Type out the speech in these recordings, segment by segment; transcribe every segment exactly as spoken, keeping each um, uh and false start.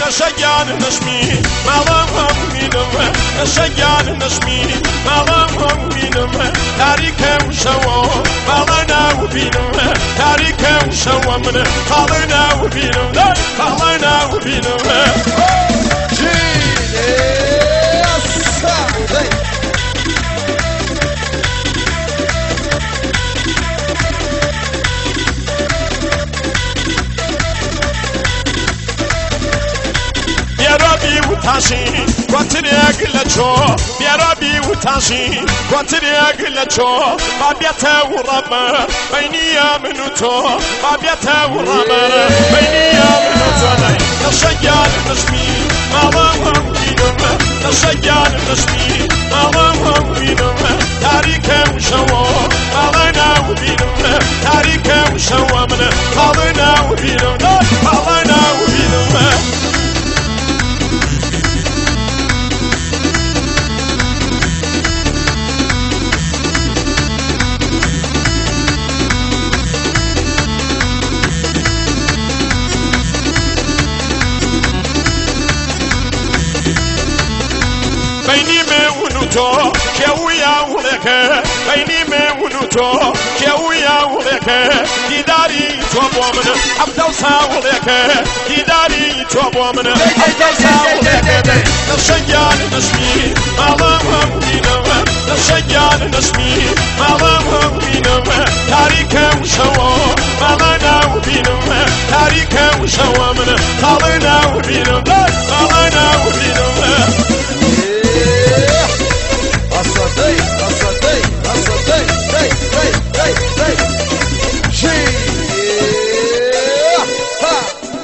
لشجان نشمي مالهم بينم لشجان نشمي مالهم بينم تاريك وشوا مالنا وبينم تاريك وشوا من خالنا وبينم خالنا وبينم وتاشي قتل أقلتشو يا ربي وتاشي قتل أقلتشو بابيته ورمى بيني يا منوتو بابيته ورمى بيني يا منوتو نشجان نشمي مالهم بينم نشجان نشمي مالهم بينم تاريك وشوا مالنا وبينم تاريك وشوا من خالنا وبينم خالنا وبينم كويا ولك بيني مونوتو كويا ولك ديداري توبو من عبدو ساولك ديداري توبو من عبدو ساولك نشجان نشمي مالهم بينم نشجان نشمي مالهم بينم تاريك وشوا مالنا وبينم تاريك وشوا من خالنا وبينم خالنا وبينم أصدي أصدي أصدي دي دي دي دي شي ها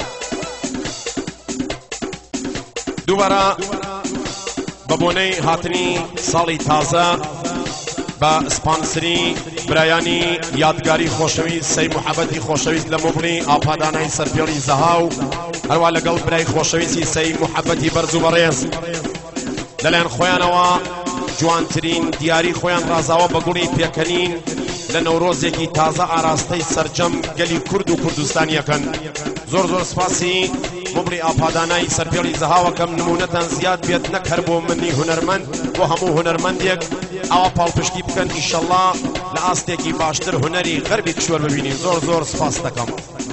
دوباره ببوني هاتني ساڵی تازە بە سپانسری برایانی یادگاری خۆشەویست سەی محەبەتی خۆشەویست لە مۆبڵی ئاپادانای سەرپێڵی زەهاو هەروە لەگەڵ برای خۆشەویستی سەی محەبەتی بەرز و بەڕێز لەلایەن خۆیانەوە جوانترین دیاری خۆیان ڕازاوە بە گوڵی پێکەنین لە نەورۆزێکی تازە ئاراستەی سەرجەم گەلی کورد و کوردستانیەکەن زۆر زۆر سپاسی مۆبڵی ئاپادانای سەرپێڵی زەهاوەکەم نمونەتان زیاد بێت نەک هەر بۆ منی هونەرمەند بۆ هەموو هونەرمەندێک ئەوە پاڵپشتی بکەن ئیشەڵڵا لە ئاستێکی باشتر هونەری غەربی کشوەر ببینین زۆر زۆر سپاس دەکەم